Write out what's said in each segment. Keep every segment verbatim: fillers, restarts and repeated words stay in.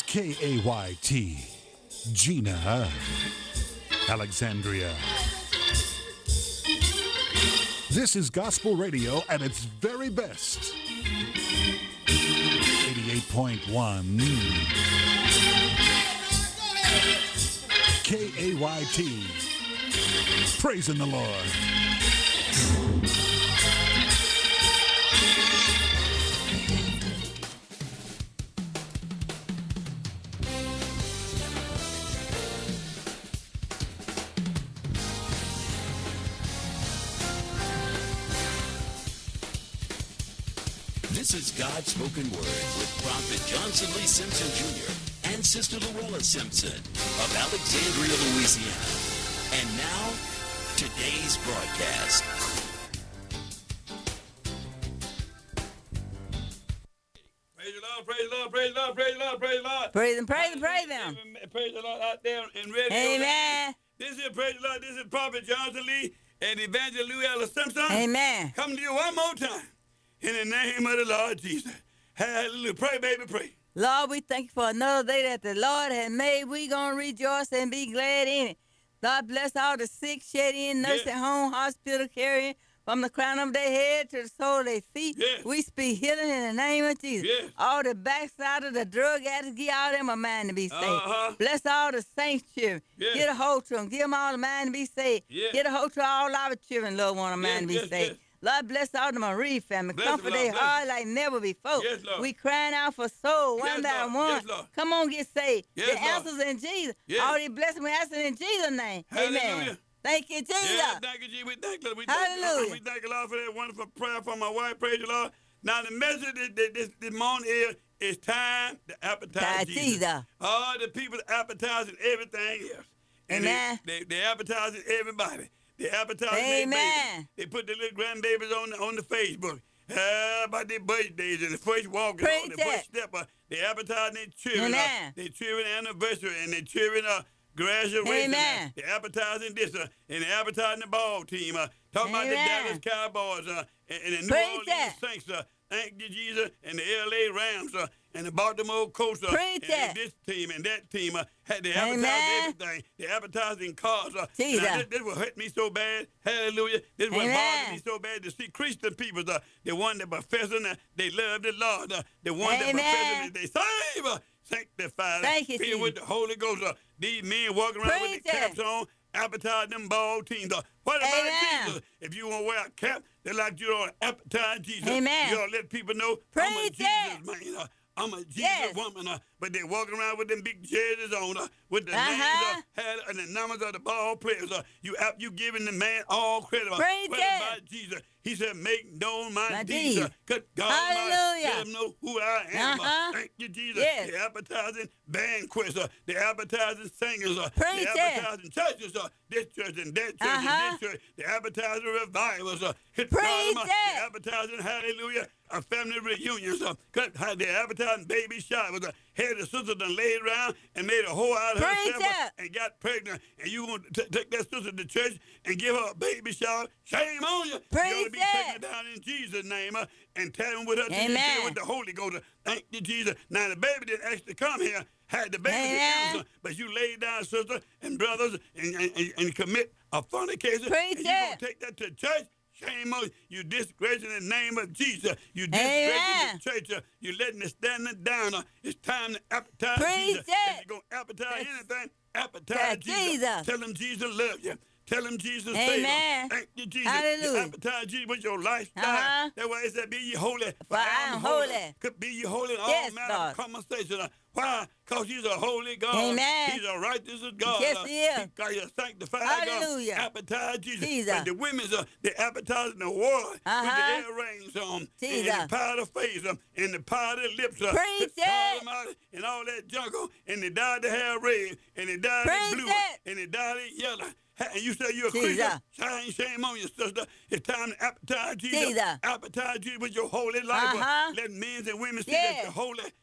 K A Y T, Gina, Alexandria. This is gospel radio at its very best. eighty-eight point one K A Y T, praising the Lord. This is God's Spoken Word with Prophet Johnson Lee Simpson Junior and Sister Luella Simpson of Alexandria, Louisiana. And now, today's broadcast. Praise the Lord, praise the Lord, praise the Lord, praise the Lord, praise the Lord. Praise Him, praise Him, praise Him. Praise the Lord out there in radio. Amen. This is Praise the Lord. This is Prophet Johnson Lee and Evangelist Luella Simpson. Amen. Come to you one more time. In the name of the Lord Jesus. Hallelujah. Pray, baby, pray. Lord, we thank you for another day that the Lord has made. We going to rejoice and be glad in it. Lord, bless all the sick, shed in, nursing Yes. home, hospital, carrying from the crown of their head to the sole of their feet. Yes. We speak healing in the name of Jesus. Yes. All the backsliders, the drug addicts, give all them a mind to be saved. Uh-huh. Bless all the saints children. Yes. Get a hold to them. Give them all a mind to be saved. Yes. Get a hold to all our children, Lord, want a mind to be Yes, yes, saved. yes. Lord, bless all the Marie family. Bless Comfort them, Lord, their bless heart like never before. Yes, Lord. We crying out for soul one Yes, by Lord. one. Yes, Lord. Come on, get saved. Yes, the Lord. answers in Jesus. Yes. All these blessings we asking in Jesus' name. Hallelujah. Amen. Thank you, Jesus. Yeah, thank you, Jesus. We thank you. We thank Hallelujah. you. We thank you, Lord, for that wonderful prayer from my wife. Praise the Lord. Now, the message this, this, this, this morning is, it's time to appetize God, Jesus. Jesus. All the people appetizing everything else. And Amen. They, they, they appetizing everybody. They appetizing their Amen. babies. They put the little grandbabies on the, on the Facebook. Uh, about their birthdays and the first walking Preach on the it. first step. Uh, they advertising their children, uh, Amen. their children anniversary and their children uh, graduation. Amen. They advertising this uh, and they advertising the ball team. Uh, talking about the Amen. Dallas Cowboys uh, and, and the New Preach Orleans it. Saints. Uh, thank you, Jesus, and the L A Rams uh, and the Baltimore Colts. Uh, Preach and, and it. this team and that team uh, had they advertising Amen. everything. They advertising cars. Uh, Jesus. and I- this, this will hurt me so bad. Hallelujah. This will Amen. bother me so bad to see Christian people, uh, the one that professing uh, they love the Lord, uh, the one that Amen. professing that they save, uh, sanctified, Thank you, filled with the Holy Ghost. Uh, these men walking around Preach with the caps it. on, appetize them ball teams. Uh, what about Amen. Jesus? If you want to wear a cap, they like you don't appetize Jesus. Amen. You ought to let people know I'm a Preach Jesus it. man. Uh, I'm a Jesus Yes. woman, uh, but they walking around with them big jerseys on, uh, with the Uh-huh. names uh, had, and the numbers of the ball players. Uh, you ap- you giving the man all credit. Uh, Preach what it. about Jesus? He said, make known my, My deeds. Uh, deeds. good God Hallelujah. Almighty, let them know who I am. Uh, Uh-huh. thank you, Jesus. Yes. They're advertising banquets. Uh, they're advertising singers. Uh, Preach they're it. advertising churches. Uh, this church and that church Uh-huh. and this church. They're advertising revivals. Uh, good Preach God Almighty, it. they're advertising, hallelujah, uh, family reunions. Uh, good- how they're advertising baby showers. Uh, had the sister done laid around and made a whole out of Preach herself uh, it. and got pregnant. And you want to take that sister to church and give her a baby shower? Shame on you. You ought to Preach be it. taking her down in Jesus' name uh, and telling with her to Amen. be filled with the Holy Ghost. Uh, Thank you, Jesus. Now, the baby didn't actually come here, had the baby Amen. get innocent, but you laid down, sister and brothers, and, and, and, and commit a fornication. Preach and you going it. to take that to church? Shame on you. You disgracing the name of Jesus. You Amen. disgracing the church. Uh, you letting it stand it down. Uh, it's time to appetize Preach Jesus. it. If you're going to appetize Yes. anything, appetize Yes, Jesus. Jesus. Tell him Jesus loves you. Tell him Jesus Amen. saves you. Thank you, Jesus. Hallelujah. You appetize Jesus with your lifestyle. Uh-huh. That's why it said, be ye holy, for, For I am holy. Could be ye holy in all Yes, manner Lord. of conversation. Uh, Why? Because he's a holy God. Amen. He's a righteous God. Yes, Uh, he is. He, he's a sanctified Hallelujah. God. Appetize Jesus. Jesus. But the women's, uh, they appetize in the water with Uh-huh. the earrings on, Jesus. and the powder face, um, and the powder lips, uh, Preach God it. Almighty, and all that junk, on, and they dyed the hair red, and they dyed Preach it blue, it. and they dyed it yellow. Ha- And you say you're a Jesus. Christian? Shame, shame on you, sister. It's time to appetize Jesus. Jesus. Appetize Jesus with your holy life. Uh, Uh-huh. Let men and women see Yes. that you're holy.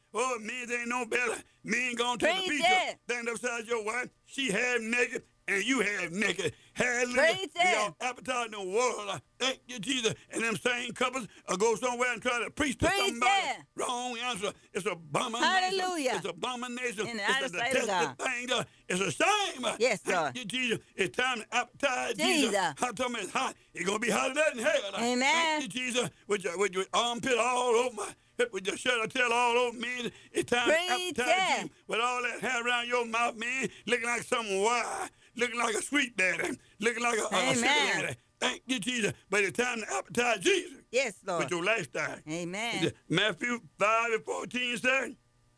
Oh, men ain't no better. Men going to the Preach pizza, it. stand upside your wife. She half naked and you half naked. Hallelujah. Preach it. Y'all appetite in the world. uh, Thank you, Jesus. And them same couples uh, go somewhere and try to preach to Preach somebody. it. Wrong answer. It's abomination. Hallelujah. It's abomination. In the It's outer a sight of detested God. thing. uh, It's a shame. uh, Yes, Thank Lord. you, Jesus. It's time to appetize Jesus. Jesus. How tell me it's hot. It's going to be hotter than hell. uh, Amen. Thank you, Jesus. With your, with your armpit all over my hip, with your shirt tail all over me. It's time Preach to appetize it. Jesus. With all that hair around your mouth, man, looking like some wire, looking like a sweet daddy, looking like a, a, a sugar Amen. daddy. Thank you, Jesus. But it's time to appetize Jesus Yes, Lord. with your lifestyle. Amen. Matthew five and fourteen said,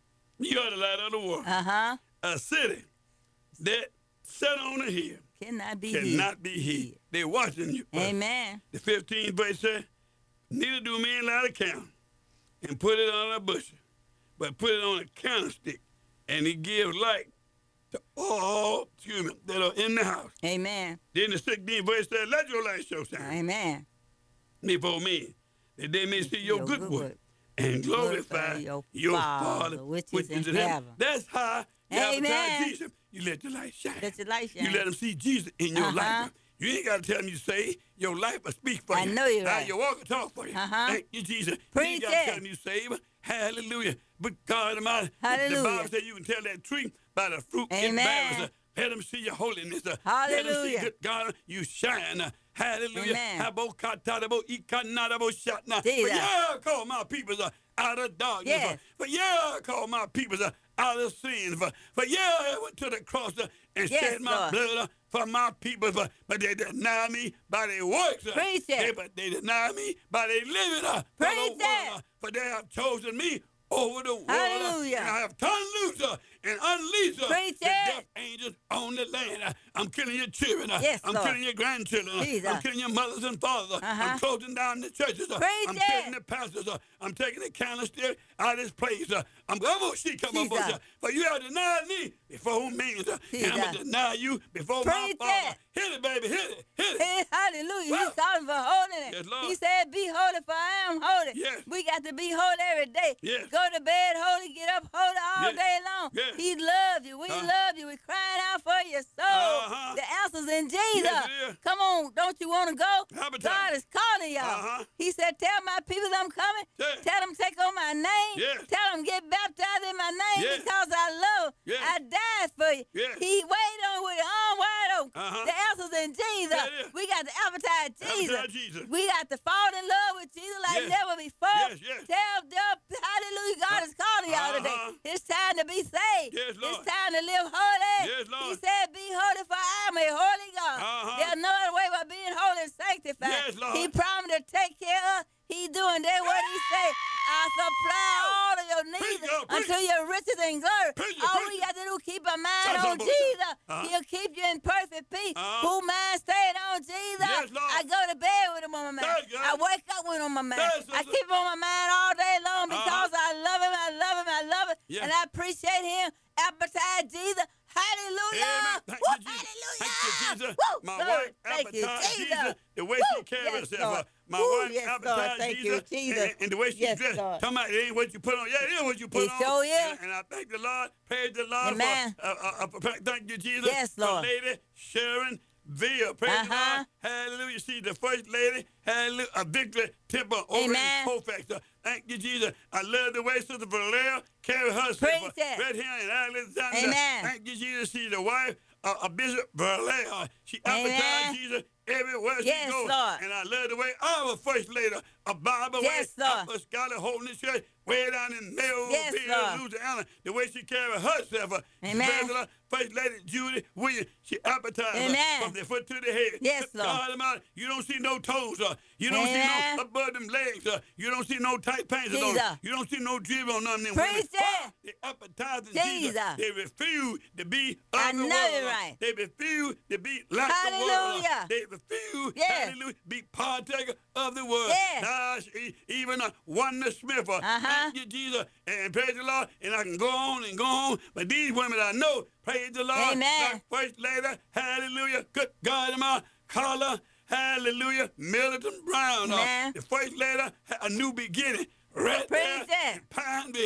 you are the light of the world. Uh-huh. A city that set on a hill Cannot be hid. cannot be hid. They're watching you. Amen. The fifteenth verse said, neither do men light a candle and put it on a bushel, but put it on a candlestick, and it gives light to all human that are in the house. Amen. Then the sixteenth verse said, let your light show shine Amen. before men, that they may see your good work and glorify your your Father Father which is in heaven. heaven. That's how you Amen. advertise Jesus. You let your light shine. Let your light shine. You let them see Jesus in your Uh-huh. life. You ain't got to tell them you say your life will speak for I you. know you're How right. you walk and talk for you. Uh-huh. Thank you, Jesus. you Preach ain't got to it. tell them you saved. Hallelujah. But God Almighty, the Hallelujah. Bible says you can tell that tree by the fruit it Amen. bears. Uh, Let them see your holiness. Uh, Let them see, Hallelujah. good God, you shine. Uh, Hallelujah. Amen. Habokatadabo, ikanadabo, shatna. For Jesus. yeah, I call my people uh, out of darkness. Yes. Uh, For yeah, I call my people uh, out of sin. For, for yeah, I went to the cross uh, and Yes, shed my Lord. blood uh, for my people. For, but they deny me by their works. Uh, Preach it. They, but they deny me by their living. Uh, for the Preach world, it. uh, For they have chosen me over the world. uh, Hallelujah. And I have turned loose uh, and unleashed uh, Preach the it. death angels on the land. Uh, I'm killing your children. Uh, Yes, I'm Lord. killing your grandchildren. Uh, Jesus. I'm killing your mothers and fathers. Uh, Uh-huh. I'm closing down the churches. Uh, Preach I'm it. killing the pastors. Uh, I'm taking the candlestick out of this place. Uh, I'm going to see come up Jesus. on you. For you have denied me before men. Uh, and I'm Jesus. going to deny you before Preach my Father. it. Hit it, baby. Hit it. Hit it. Hey, hallelujah. Woo. He's calling for holiness. Yes, Lord. He said, be holy, for I am holy. Yes. We got to be holy every day. Yes. Go to bed holy, get up holy all Yes. day long. Yes. He loves you. We Uh. love you. We're crying out for your soul. Uh-huh. The answer's in Jesus. Yes, it is. Come on, don't you want to go? Appetite. God is calling y'all. Uh-huh. He said, tell my people I'm coming. Yes. Tell them take on my name. Yes. Tell them get baptized in my name Yes. because I love them. Yes. I died for you. Yes. He waited on with the arm wide open. Uh-huh. The answer's in Jesus. Yeah, it is. We got to advertise Jesus. Advertise Jesus. We got to fall in love with Jesus like Yes. never before. Yes, yes. Tell them, hallelujah, God is calling y'all Uh-huh. today. It's time to be saved. Yes, Lord. It's time to live holy. Yes, Lord. He said, be holy for I am a holy God. Uh-huh. There's no other way but being holy and sanctified. Yes, Lord. He promised to take care of. He doing that what he say. I supply all of your needs Preach, God, preach. until your riches and glory. Preach it, all preach we it. got to do is keep our mind Shut on up, Jesus. uh-huh. He'll keep you in perfect peace. Uh-huh. Who mind staying on Jesus? Yes, Lord. I go to bed with him on my mind. Thank you. I wake up with him on my mind. Yes, I sister. keep him on my mind all day long because Uh-huh. I love him, I love him, I love him, Yes. and I appreciate him. Appetite Jesus. Hallelujah. Amen. Thank Woo, you, Jesus. hallelujah. Thank you, Jesus. Woo, My glory. wife Thank you, appetized Jesus. Jesus the way Woo, she carries yes, herself. Lord. Uh, My Woo, wife yes, Lord. appetized Thank Jesus, you, Jesus. And, and the way she Yes, dressed. Lord. Talking about it ain't what you put on. Yeah, it is what you put It on. sure is. And, and I thank the Lord. Praise the Lord. Amen. For, uh, uh, uh, thank you, Jesus. Yes, For Lord. Lady Sharon Veal. Praise the Uh-huh. Lord. Hallelujah. She's the first lady. Hallelujah. A victory temple over Amen. in Colfax. Uh, Thank you, Jesus. I love the way Sister Valeria carried herself Praise uh, it. right here in Alexandria. Amen. Thank you, Jesus. She's the wife of uh, Bishop Valeria. She Amen. advertised Jesus everywhere Yes, she goes. Lord. And I love the way our first lady, a Bible Yes, way, Lord. Apostolic Holiness Church, way down in Melville, Yes, Lord. Louisiana, the way she carried herself. Uh, Amen. praise the Lord. First Lady Judy Williams, she appetized uh, Amen. from the foot to the head. Yes, Lord. God Almighty, you don't see no toes. Uh, you don't see Amen. no above them legs. Uh, you don't see no tight pants on them. Jesus. You don't see no drip on none of them Preach women. it. Why? They appetizing Jesus. Jesus. They refuse to be I of the know world. you're right. They refuse to be like the world. Hallelujah. They refuse, Yes. hallelujah, be partaker of the world. Yes. Now, she- even a Wonder Smith, uh, Uh-huh. thank you, Jesus, and praise the Lord, and I can go on and go on, but these women I know, praise the Lord, Amen. like First Lady, hallelujah, good God, my Carla, hallelujah, Militant Brown, uh, Amen. the First Lady, a new beginning, right Praise there it. in Pineville.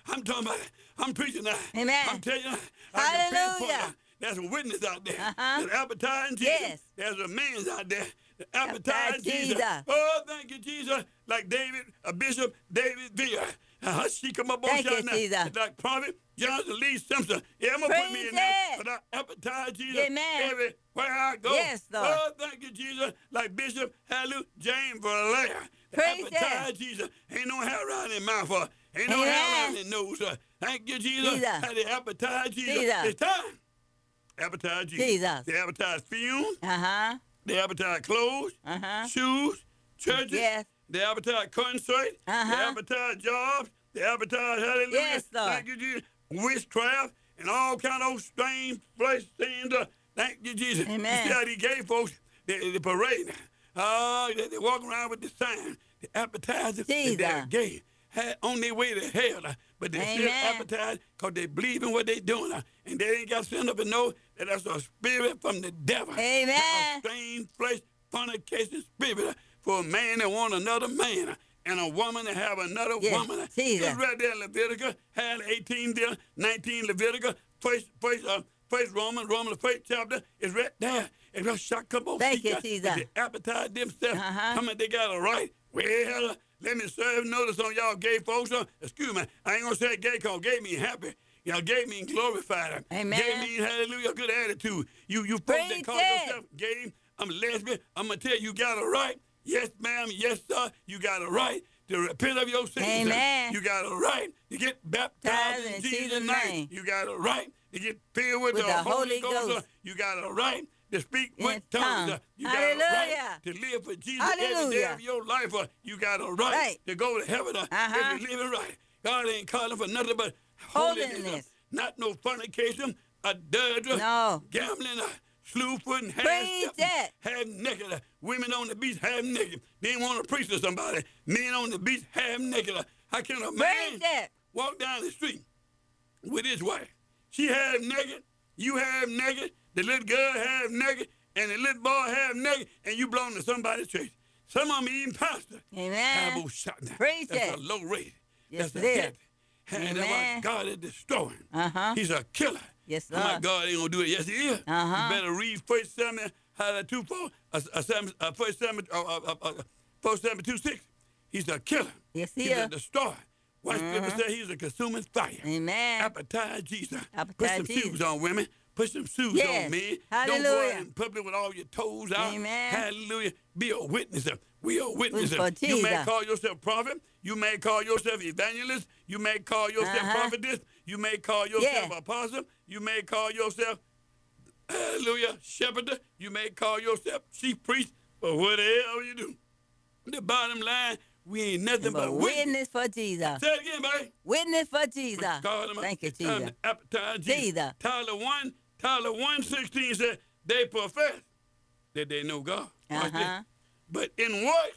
I'm talking about, I'm preaching now. Amen. I'm telling you, I can pinpoint Hallelujah. now. There's a witness out there Uh-huh. that's advertising Jesus. Yes. There's a man out there that Advertise advertising Jesus. Jesus. Oh, thank you, Jesus. Like David, a Bishop David Villa. Uh, she come up on Thank you, shot now. Jesus. Like Prophet Johnson Lee Simpson. Yeah, I'm going to put me Praise in there. it. But I advertise Jesus Amen. everywhere I go. Yes, Lord. Oh, thank you, Jesus. Like Bishop Hallelujah James Valaire. Praise Advertise it. Jesus. Ain't no hair around his mouth. Uh, ain't no Amen. hair around his nose. Uh, thank you, Jesus. Jesus. How they advertise Jesus. Jesus. It's time. Advertise Jesus. Jesus. They advertise fumes. Uh-huh. They advertise clothes, Uh-huh. shoes, churches. Yes. They advertise concerts. Uh-huh. They advertise jobs. They advertise hallelujah. Yes, Lord. Thank you, Jesus. Witchcraft and all kind of strange flesh things. Uh, thank you, Jesus. Amen. You see how these gay folks, they, they parade. Oh, they, they walk around with the sign. They advertise that Jesus. they're gay. Had on their way to hell, uh, but they still Amen. advertise because they believe in what they're doing. Uh, and they ain't got to stand up and know that that's a spirit from the devil. Amen. A strange flesh fornication spirit uh, for a man that want another man uh, and a woman to have another Yes, woman. Uh, Jesus. It's right there in Leviticus, had eighteen there, nineteen Leviticus, first, first, uh, first Roman, Roman, the first chapter is right there. And just shot come on. Thank see, you, uh, Jesus. They advertise themselves. Uh-huh. Come on, they got a right. Well, uh, let me serve notice on y'all gay folks. Uh, excuse me, I ain't gonna say gay cause gay mean happy. Y'all gay mean glorified. Amen. Gay mean hallelujah, good attitude. You you folks that Preach call it. yourself gay, I'm lesbian, I'm gonna tell you, you got a right. Yes, ma'am, yes, sir, you got a right to repent of your sins. Amen. You got a right to get baptized in Jesus' name. You got a right to get filled with, With the, the Holy Holy Ghost. Ghost. You got a right to speak In with tongues. tongues. You got a right Hallelujah. to live for Jesus every day Hallelujah. of your life. Uh, You got a right, Right. to go to heaven uh, Uh-huh. if you're living right. God ain't calling for nothing but holiness. uh, Holiness. Not no fornication, adultery, No. gambling, uh, slew footing, half Preach it. half naked. Uh, women on the beach, half naked. They ain't want to preach to somebody. Men on the beach, half naked. Uh, How can a man Preach it. walk down the street with his wife? She half naked, you half naked, the little girl half naked, and the little boy half naked, and you belong to somebody's church. Some of them even pastor. Amen. Have shot now. Preach That's it. a low rate. Yes, That's it a is. hit. And that's Amen. what God is destroying. Uh-huh. He's a killer. Yes, I'm like, Lord. God ain't gonna do it. Yes, he is. Uh-huh. You better read First Samuel, how that two four, uh, uh, Samuel, uh, First Samuel, uh, uh, uh, uh, First Samuel two six. He's a killer. Yes, he He's is. a destroyer. Watch people say he's a consuming fire. Amen. Appetize Jesus. Put Appetize some Jesus. shoes on, women. Put some shoes Yes. on, man. Don't go Hallelujah. out in public with all your toes out. Amen. Hallelujah. Be a witness. We are witnesses. For You may Jesus. call yourself prophet. You may call yourself evangelist. You may call yourself Uh-huh. prophetess. You may call yourself Yeah. apostle. You may call yourself, hallelujah, shepherd. You may call yourself chief priest, or whatever you do. The bottom line, we ain't nothing But but witness. witness for Jesus. Say it again, baby. Witness for Jesus. God, I'm- Thank you, it's time Jesus. to appetize Jesus. Jesus. Tyler one, Tyler one sixteen said they profess that they know God. Watch this. Uh-huh. But in works,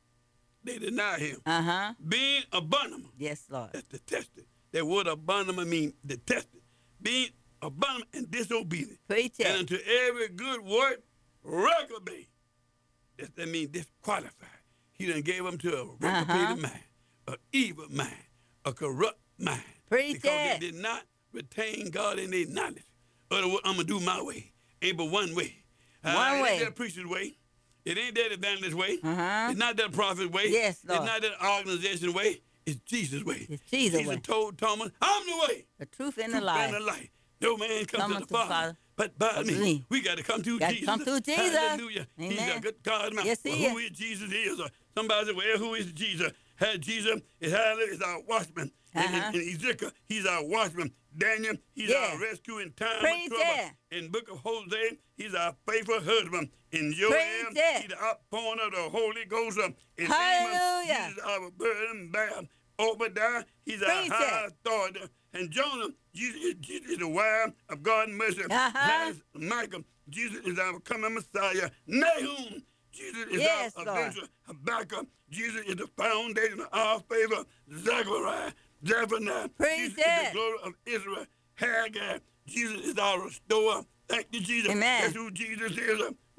they deny him. Uh-huh. Being abominable. Yes, Lord. That's detested. That word abominable means detested. Being abominable and disobedient. Preach And it. unto every good word, reprobate. That, that means disqualified. He done gave them to a reprobated Uh-huh. mind, an evil mind, a corrupt mind. Preach because it. they did not retain God in their knowledge. Other words, I'm going to do my way. Ain't but one way. One uh, it way. ain't that preacher's way. It ain't that evangelist's way. Uh-huh. It's not that prophet's way. Yes, Lord. It's not that organization's way. It's Jesus' way. It's Jesus' Jesus way. told Thomas, I'm the way. The truth and the truth life. and the light. No man comes Come to unto the the Father, Father but by but me. me. We got to come to Gotta Jesus. come through Jesus. Hallelujah. He's a Amen. good God. Man. Yes, he Well, who is. is Jesus is? Or somebody said, well, who is Jesus? Had Jesus is is our watchman. In- in, Uh-huh. in Ezekiel, he's our watchman. Daniel, he's Yeah. our rescue in time Praise of trouble. it. In book of Hosea, he's our faithful husband. In Joel, Praise it. he's the outpouring of the Holy Ghost. In Hallelujah. Amos, he's our burden bearer. Obadiah, he's our Praise high it. authority. And Jonah, Jesus, Jesus is the wire of God and mercy. Uh-huh. As Michael, Jesus is our coming Messiah. Nahum, Jesus is Yes, our Lord. avenger. Habakkuk, Jesus is the foundation of our favor. Zechariah, Zephaniah, Praise Jesus is the it. glory of Israel. Haggai, Jesus is our restorer. Thank you, Jesus. Amen. That's who Jesus is.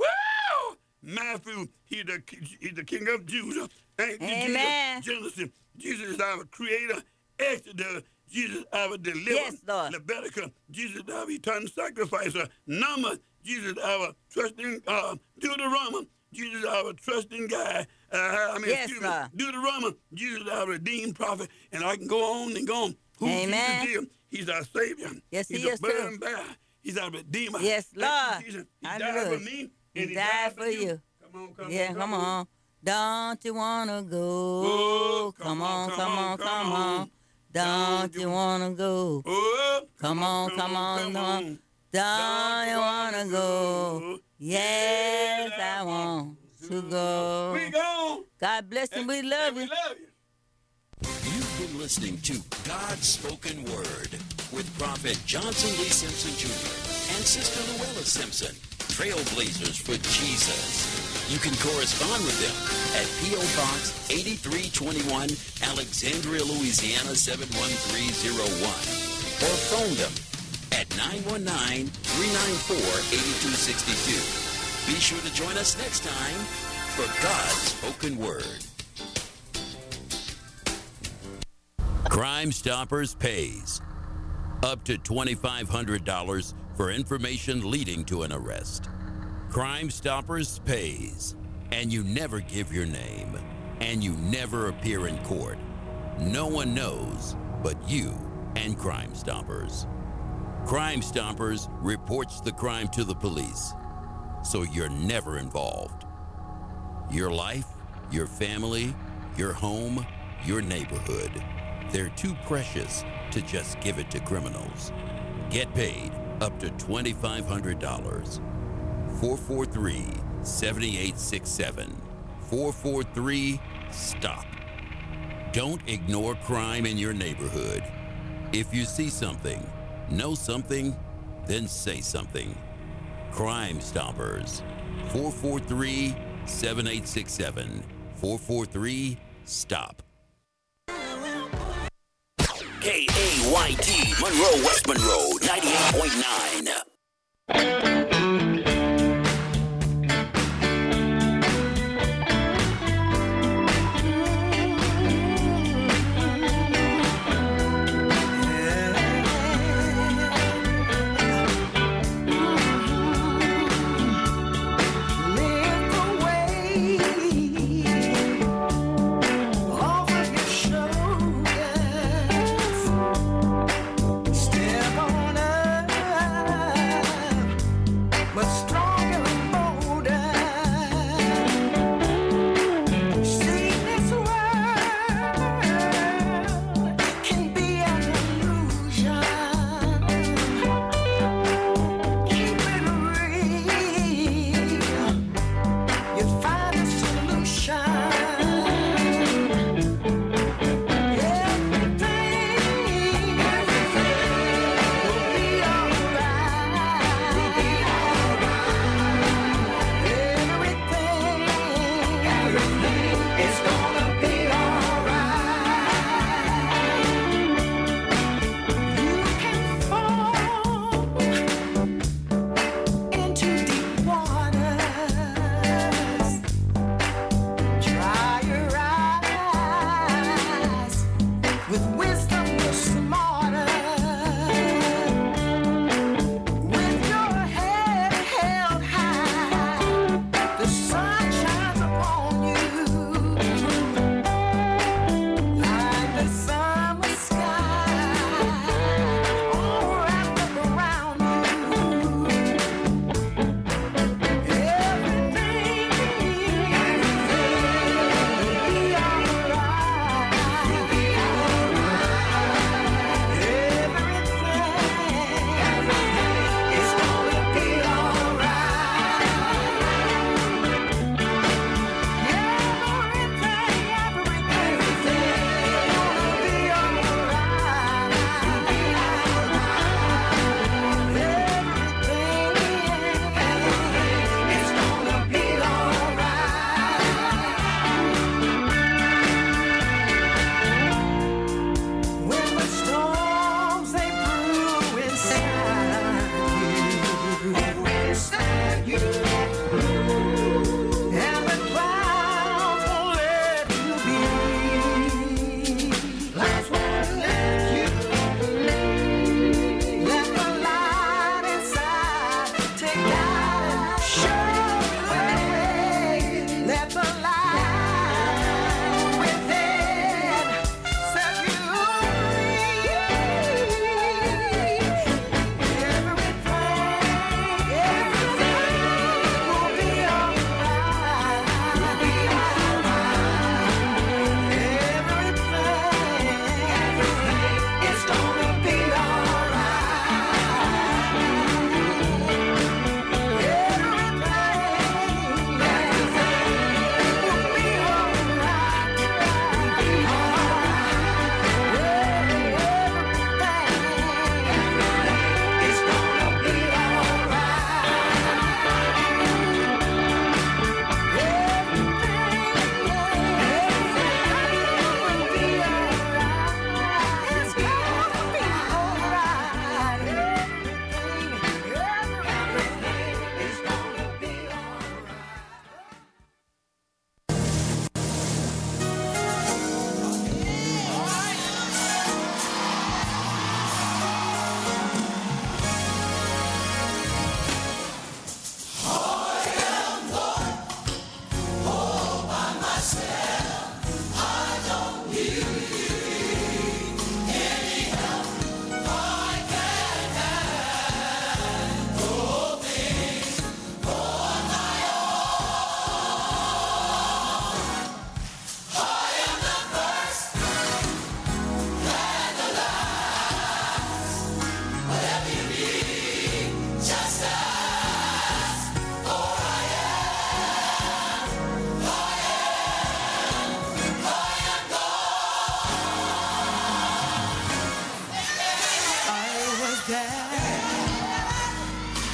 Woo! Matthew, he's the, he's the king of Judah. Thank you, Amen. Jesus. Genesis, Jesus is our creator. Exodus, Jesus our deliverer. Yes, Lord. Leviticus, Jesus our eternal sacrificer. Numbers, Jesus our trusting, uh, Deuteronomy, Jesus our trusting guy. Uh, I mean, Yes, excuse me, Lord. Deuteronomy, Jesus our redeemed prophet. And I can go on and go on. Who Amen. Jesus is, he's our Savior. Yes, he's he a is, too. burden bearer. He's our Redeemer. Yes, Thank you, Lord. Jesus. He died Hallelujah. for me, He and he died for you. Come on, come Yeah, on, come on. Don't you wanna go? Oh, come on, come on, come on. Don't you wanna go? Oh, Come on, come on, come on. Don't you wanna go? Yes, I want to go. We go. God bless and we love And we you. love you. You've been listening to God's Spoken Word with Prophet Johnson Lee Simpson Junior and Sister Luella Simpson, trailblazers for Jesus. You can correspond with them at P O Box eighty-three twenty-one, Alexandria, Louisiana seven one three zero one, or phone them at nine one nine, three nine four, eight two six two. Be sure to join us next time for God's Spoken Word. Crime Stoppers pays up to twenty-five hundred dollars for information leading to an arrest. Crime Stoppers pays, and you never give your name, and you never appear in court. No one knows but you and Crime Stoppers. Crime Stoppers reports the crime to the police, so you're never involved. Your life, your family, your home, your neighborhood, they're too precious to just give it to criminals. Get paid up to twenty-five hundred dollars. four four three, seven eight six seven. four four three, STOP. Don't ignore crime in your neighborhood. If you see something, know something, then say something. Crime Stoppers. four four three, seven eight six seven. four four three, STOP. K A Y T, Monroe, West Monroe, ninety-eight point nine. Step on up.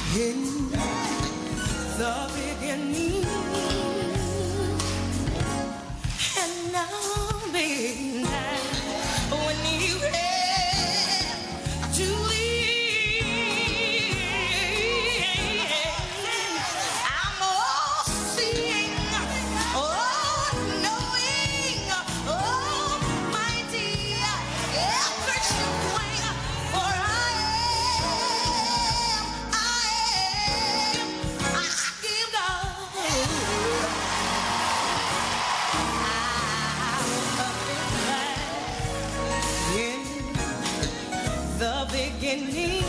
In the beginning, and now, baby, when you have to leave, I'm all seeing, all knowing, almighty, ever showing, for I am, I am, I give God. In the beginning,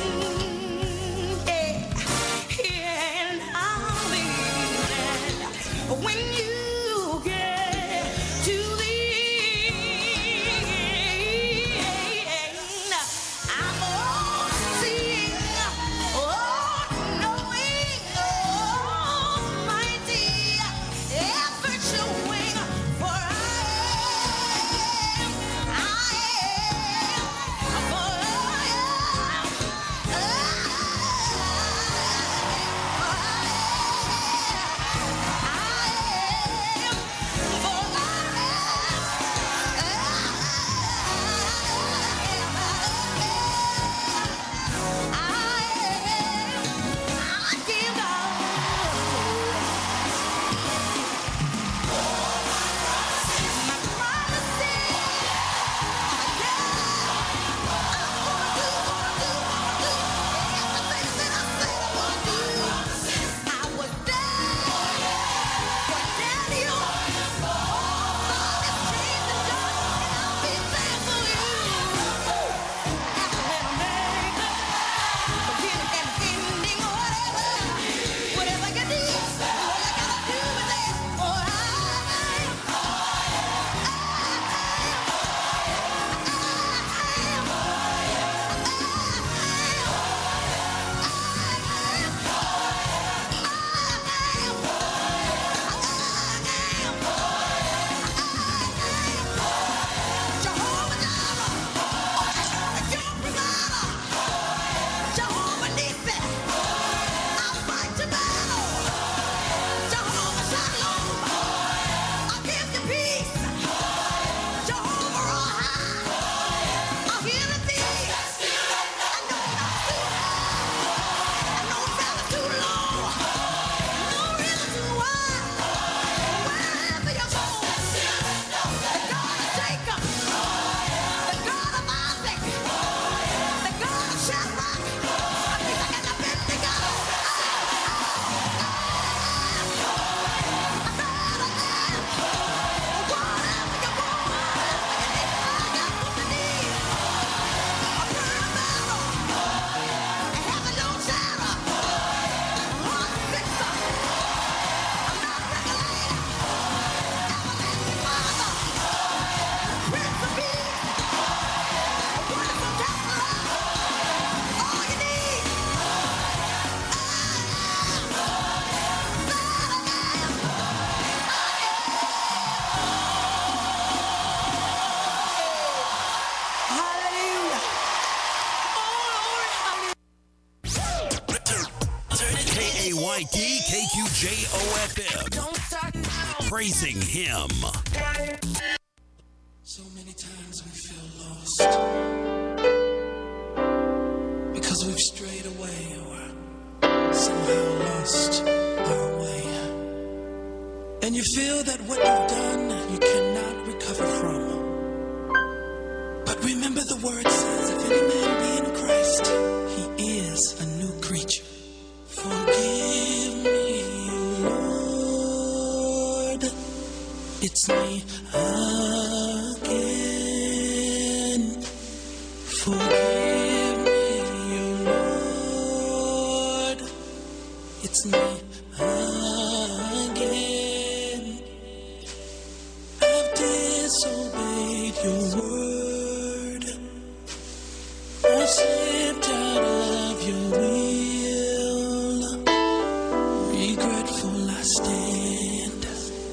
yeah, and I'll be glad when you get to the end. I'm all seeing, all knowing, almighty, ever showing, for I am, I am, for I am. K A Y T K Q J O F M. Praising Him. So many times we feel lost because we've strayed away or somehow lost our way. And you feel that what you've done you cannot recover from. But remember the word says, if any man be in Christ, he is a new creature. Forgive me, Lord, it's me again. Forgive me, Lord, it's me again. I've disobeyed your word, I've slipped out of your will. Regretful I stand,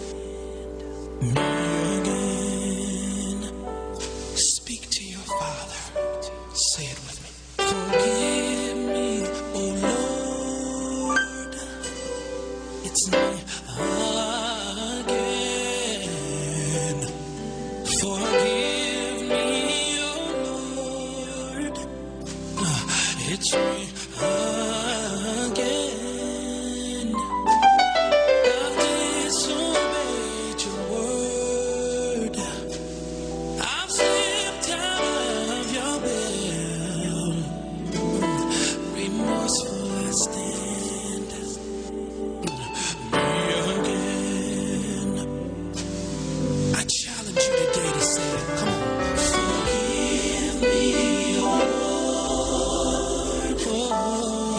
me again. Speak to your Father, say it with me. Forgive me, oh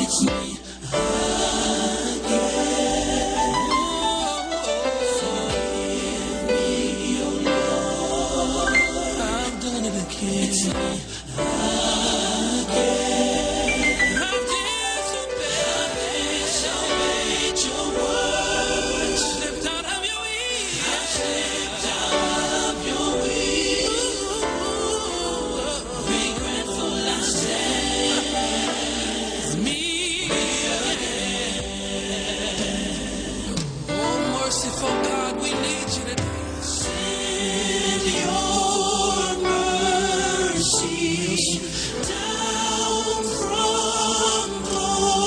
teach me